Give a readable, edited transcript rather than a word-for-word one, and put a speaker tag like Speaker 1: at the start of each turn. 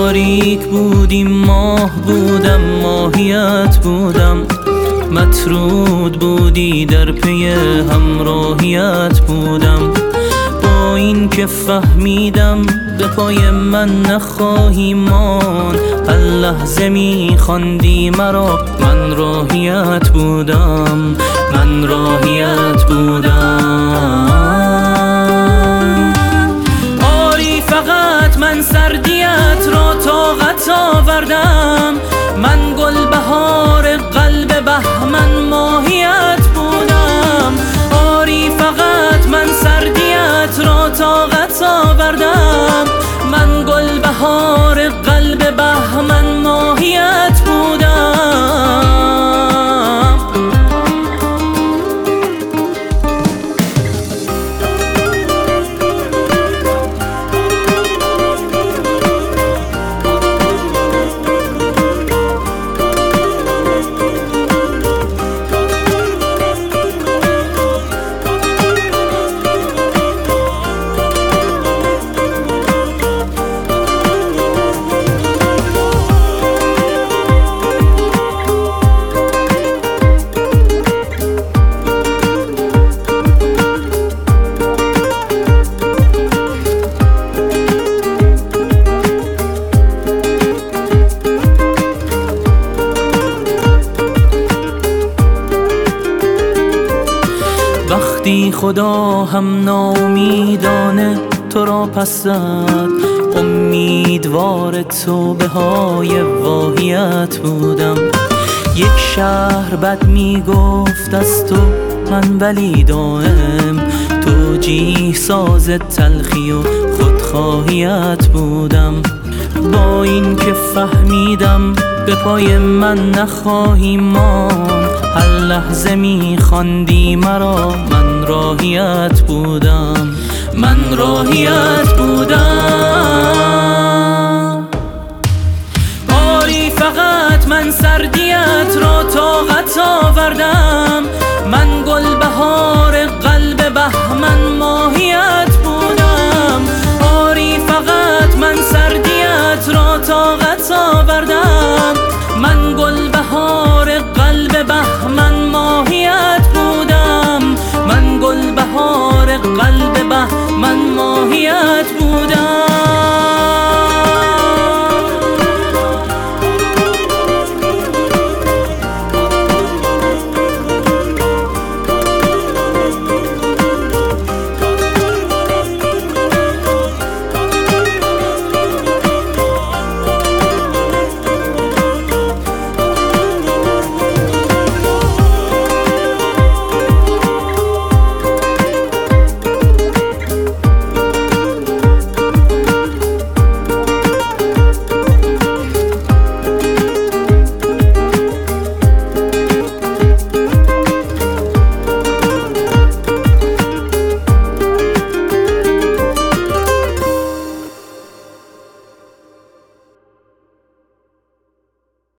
Speaker 1: تاریک بودیم ماه بودم ماهیت بودم، مطرود بودی در پی همراهیت بودم. با این که فهمیدم به پای من نخواهی مان، هر لحظه می خواندی مرا، من راهیت بودم، من راهیت بودم. آری فقط من سردیت را طاقت آوردم، من گل بهار قلب بهمن ماهیت بودم. آری فقط من سردیت را طاقت آوردم، من گل بهار قلب بهمن ماهیت بودم. وقتی خدا هم ناامیدانه تو را پس زد، امیدوار توبه های واهیت بودم. یک شهر بد می گفت از تو من، ولی دائم توجیه ساز تلخی و خودخواهیت بودم. با این که فهمیدم به پای من نخواهی ماند، هر لحظه می خواندی مرا، من راهیت بودم، من راهیت بودم. آری فقط من سردیت را طاقت آوردم،